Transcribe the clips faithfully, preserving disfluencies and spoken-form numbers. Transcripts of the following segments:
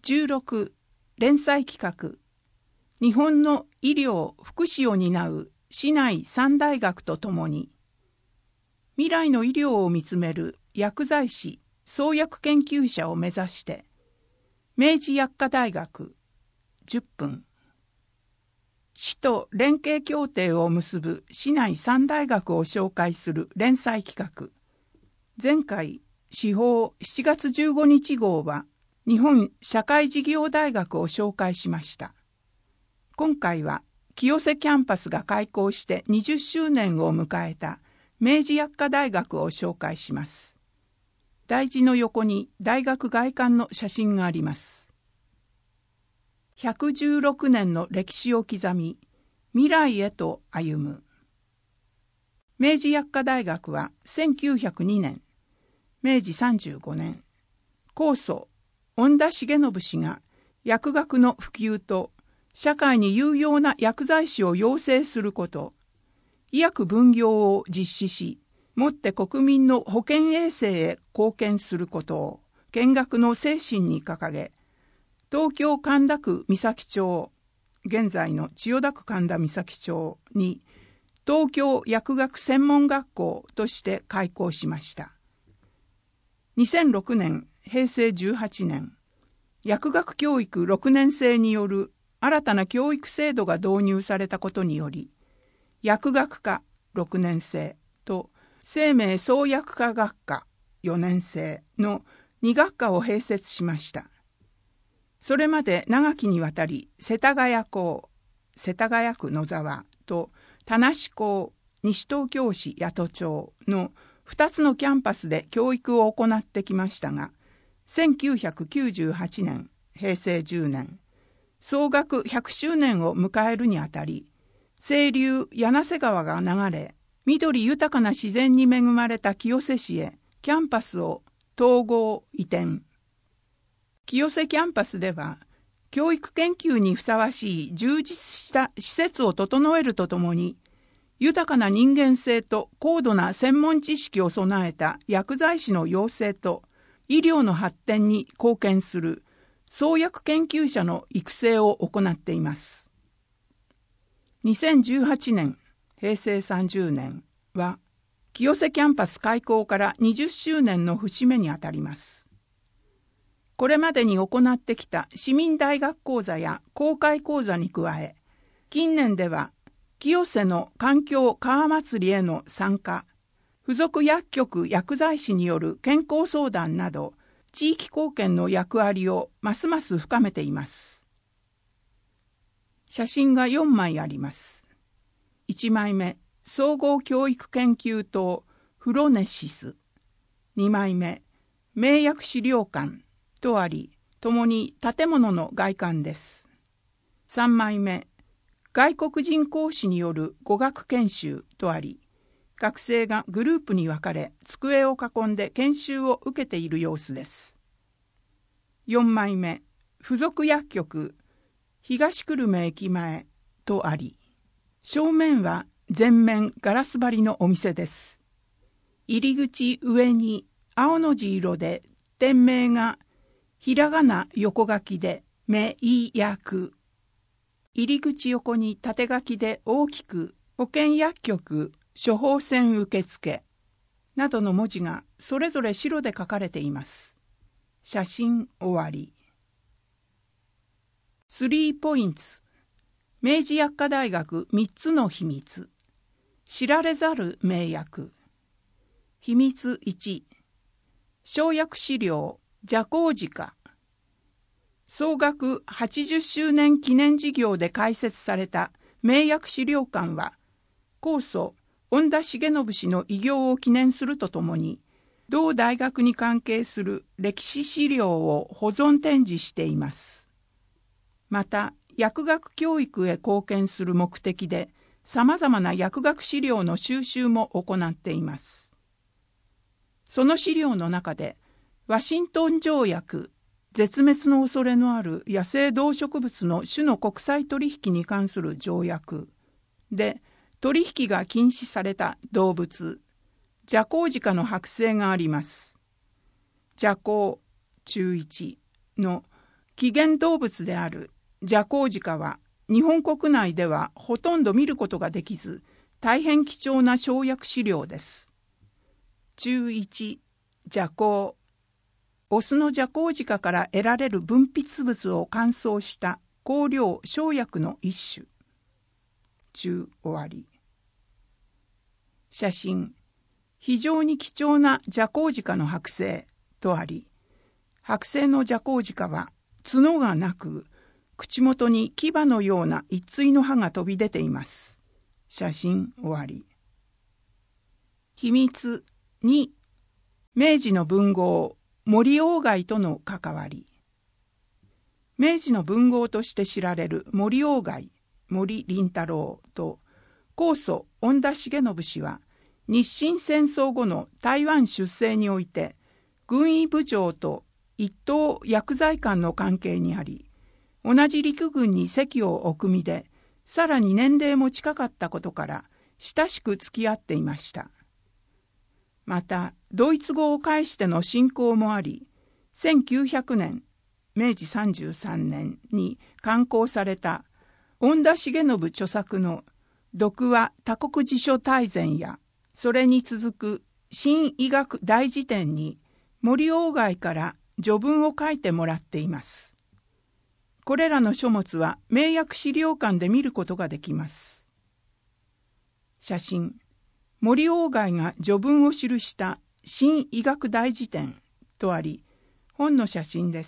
じゅうろく連載企画、日本の医療・福祉を担う市内三大学とともに未来の医療を見つめる薬剤師・創薬研究者を目指して明治薬科大学じゅっぷん、市と連携協定を結ぶ市内三大学を紹介する連載企画。前回し報しちがつじゅうごにち号は日本社会事業大学を紹介しました。今回は清瀬キャンパスが開校してにじゅっしゅうねんを迎えた明治薬科大学を紹介します。題字の横に大学外観の写真があります。ひゃくじゅうろくねんの歴史を刻み、未来へと歩む。明治薬科大学はせんきゅうひゃくにねん、めいじさんじゅうごねん、高祖恩田重信氏が薬学の普及と社会に有用な薬剤師を養成すること、医薬分業を実施し、もって国民の保健衛生へ貢献することを建学の精神に掲げ、東京神田区三崎町、現在の千代田区神田三崎町に東京薬学専門学校として開校しました。にせんろくねん、へいせいじゅうはちねん、薬学教育ろくねんせいによる新たな教育制度が導入されたことにより、薬学科ろくねんせいと生命創薬科学科よねんせいのに学科を併設しました。それまで長きにわたり世田谷校、世田谷区野沢と田無校、西東京市八戸町のふたつのキャンパスで教育を行ってきましたが、せんきゅうひゃくきゅうじゅうはちねん、へいせいじゅうねん、創学ひゃくしゅうねんを迎えるにあたり、清流柳瀬川が流れ、緑豊かな自然に恵まれた清瀬市へキャンパスを統合移転。清瀬キャンパスでは、教育研究にふさわしい充実した施設を整えるとともに、豊かな人間性と高度な専門知識を備えた薬剤師の養成と医療の発展に貢献する創薬研究者の育成を行っています。にせんじゅうはちねん、へいせいさんじゅうねんは清瀬キャンパス開校からにじゅっしゅうねんの節目にあたります。これまでに行ってきた市民大学講座や公開講座に加え、近年では清瀬の環境川祭りへの参加、付属薬局薬剤師による健康相談など、地域貢献の役割をますます深めています。写真がよんまいあります。いちまいめ、総合教育研究棟フロネシス。にまいめ、名薬資料館とあり、ともに建物の外観です。さんまいめ、外国人講師による語学研修とあり、学生がグループに分かれ、机を囲んで研修を受けている様子です。よんまいめ、付属薬局東久留米駅前とあり、正面は全面ガラス張りのお店です。入り口上に青の字色で店名がひらがな横書きでめいやく。入り口横に縦書きで大きく保健薬局処方箋受付などの文字がそれぞれ白で書かれています。写真終わり。スリーポイント。明治薬科大学みっつの秘密。知られざる名薬。秘密いち。生薬資料蛇行時化。創学はちじゅっしゅうねん記念事業で開設された名薬資料館は、高祖恩田重信氏の偉業を記念するとともに、同大学に関係する歴史資料を保存展示しています。また、薬学教育へ貢献する目的で、さまざまな薬学資料の収集も行っています。その資料の中で、ワシントン条約、絶滅の恐れのある野生動植物の種の国際取引に関する条約で、取引が禁止された動物、ジャコウジカの剥製があります。ジャコウ中いちの起源動物であるジャコウジカは日本国内ではほとんど見ることができず、大変貴重な生薬資料です。注いち、ジャコウ。オスのジャコウジカから得られる分泌物を乾燥した香料生薬の一種。中終わり。写真。非常に貴重なジャコウジカの剥製とあり、剥製のジャコウジカは角がなく、口元に牙のような一対の歯が飛び出ています。写真終わり。秘密に、明治の文豪森鴎外との関わり。明治の文豪として知られる森鴎外、森林太郎と高祖恩田重信氏は、日清戦争後の台湾出征において軍医部長と一等薬剤官の関係にあり、同じ陸軍に籍を置く身で、さらに年齢も近かったことから親しく付き合っていました。またドイツ語を介しての親交もあり、せんきゅうひゃくねん明治さんじゅうさんねんに刊行された恩田重信著作の読話多国辞書大全や、それに続く新医学大辞典に森鴎外から序文を書いてもらっています。これらの書物は名薬資料館で見ることができます。写真。森鴎外が序文を記した新医学大辞典とあり、本の写真です。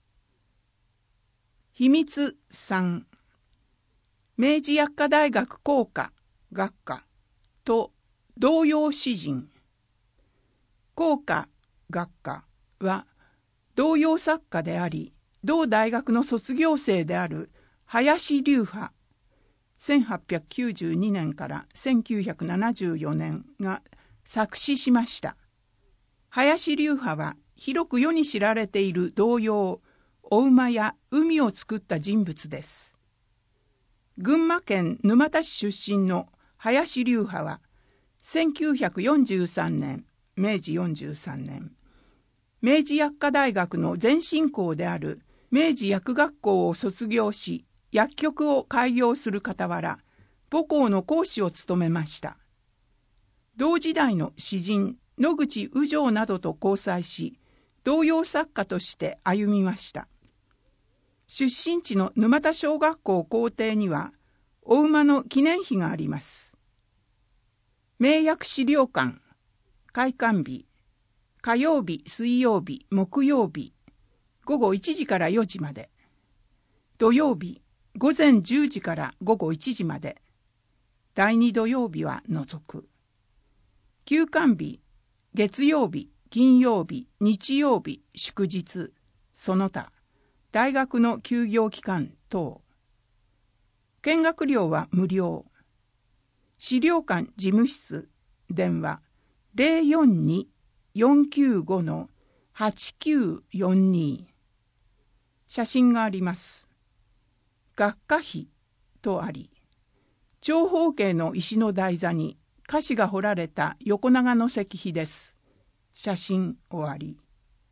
秘密さん。明治薬科大学工科学科と童謡詩人。工科学科は童謡作家であり、同大学の卒業生である林流派せんはっぴゃくきゅうじゅうにねんからせんきゅうひゃくななじゅうよねんが作詞しました。林流派は広く世に知られている童謡お馬や海を作った人物です。群馬県沼田市出身の林流派はせんきゅうひゃくよんじゅうさんねん明治よんじゅうさんねん明治薬科大学の前身校である明治薬学校を卒業し、薬局を開業する傍ら、母校の講師を務めました。同時代の詩人野口雨情などと交際し、童謡作家として歩みました。出身地の沼田小学校校庭にはお馬の記念碑があります。名薬資料館開館日、火曜日、水曜日、木曜日ごごいちじからよじまで、土曜日ごぜんじゅうじからごごいちじまで、だいに土曜日は除く。休館日、月曜日、金曜日、日曜日、祝日、その他、大学の休業期間等。見学料は無料。資料館事務室、電話 ゼロよんに よんきゅうご はちきゅうよんに。写真があります。学科碑とあり、長方形の石の台座に歌詞が彫られた横長の石碑です。写真終わり。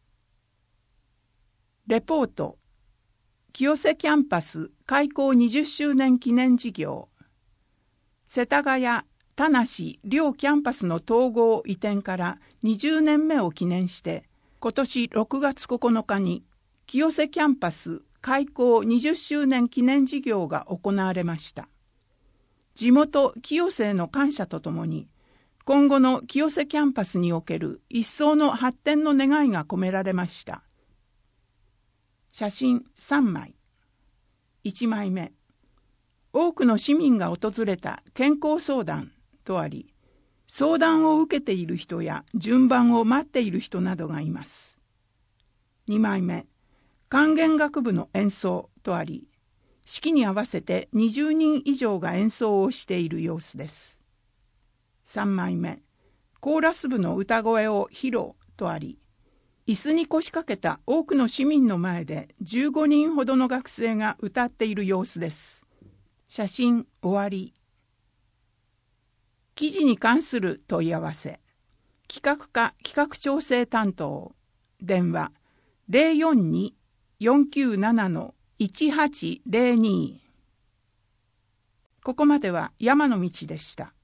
レポート。清瀬キャンパス開校にじゅっしゅうねん記念事業。世田谷、田無両キャンパスの統合移転からにじゅうねんめを記念して、今年ろくがつここのかに清瀬キャンパス開校にじゅっしゅうねん記念事業が行われました。地元清瀬への感謝とともに、今後の清瀬キャンパスにおける一層の発展の願いが込められました。写真さんまい。いちまいめ。多くの市民が訪れた健康相談とあり、相談を受けている人や順番を待っている人などがいます。にまいめ。管弦楽部の演奏とあり、式に合わせてにじゅうにん以上が演奏をしている様子です。さんまいめ。コーラス部の歌声を披露とあり、椅子に腰掛けた多くの市民の前でじゅうごにんほどの学生が歌っている様子です。写真終わり。記事に関する問い合わせ。企画課企画調整担当。電話 ゼロよんによんきゅうななのいちはちゼロに。ここまでは山の道でした。